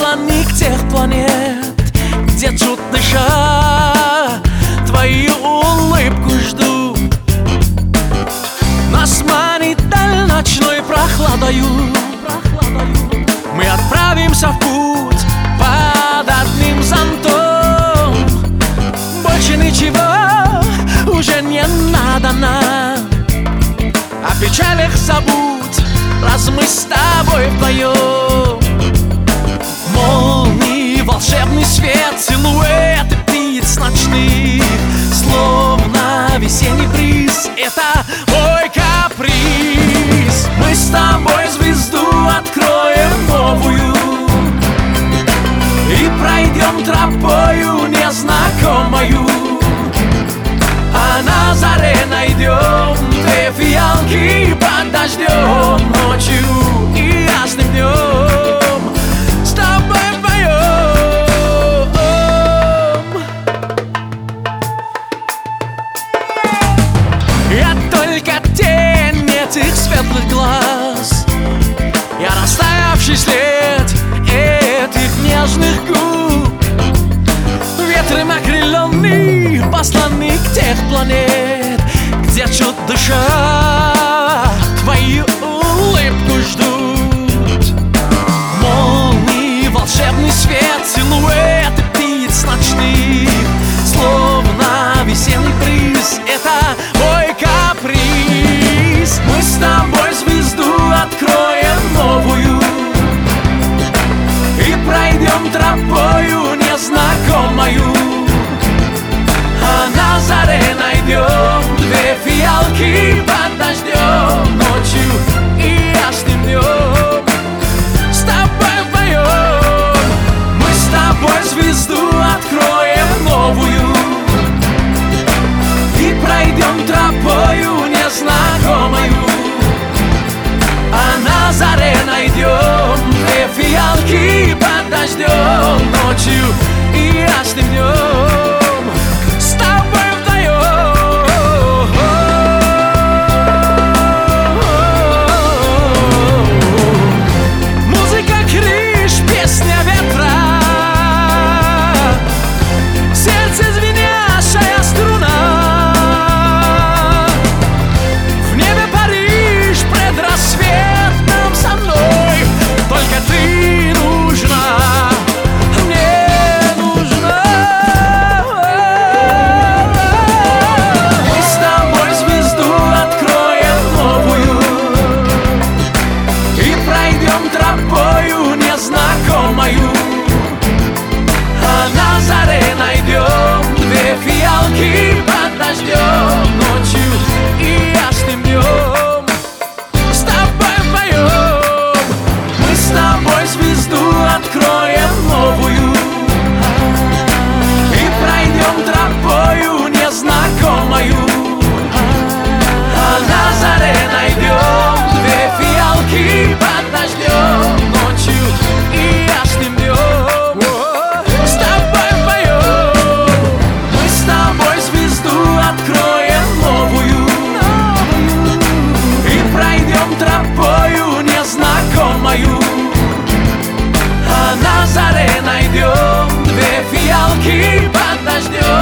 посланник тех планет, где чуть дыша твою улыбку ждут. Нас манит даль ночной прохладою, мы отправимся в путь под одним зонтом. Больше ничего уже не надо нам, о печалях забудь, раз мы с тобой вдвоем. Молнии, волшебный свет, силуэты птиц ночных, словно весенний бриз, это мой каприз. Мы с тобой звезду откроем новую и пройдем тропою незнакомою, а на заре найдем две фиалки под дождем, ночью и ясным днем с тобой вдвоем. Я только тень этих светлых глаз, я растаявший след этих нежных губ, ветром окрыленный посланник тех планет, где чуть дыша твою улыбку ждут. Молнии, волшебный свет, силуэты птиц ночных, словно весенний бриз, это мой каприз. Мы с тобой звезду откроем новую и пройдем тропою незнакомою, а на заре найдем две фиалки под дождем, ночью и ясным днем с тобой вдвоем. Мы с тобой звезду откроем новую и пройдем тропою незнакомою, а на заре найдем две фиалки под дождем, ночью и ясным днем с тобой вдвоем. Музыка крыш, песня ветра, сердце звенящая струна, в небе Париж предрассветном со мной, только ты нужна, мне нужна. Мы с тобой звезду откроем новую и пройдем тропою незнакомою, а на заре найдем две фиалки под дождем, ночью и ясным днем с тобой вдвоем. Мы с тобой звезду откроем новую и пройдем тропою незнакомою, а на заре найдем две фиалки под дождем, ночью и ясным днем с тобой вдвоем. Мы с тобой звезду откроем новую и пройдем тропою незнакомою, а на заре найдем две фиалки под дождем.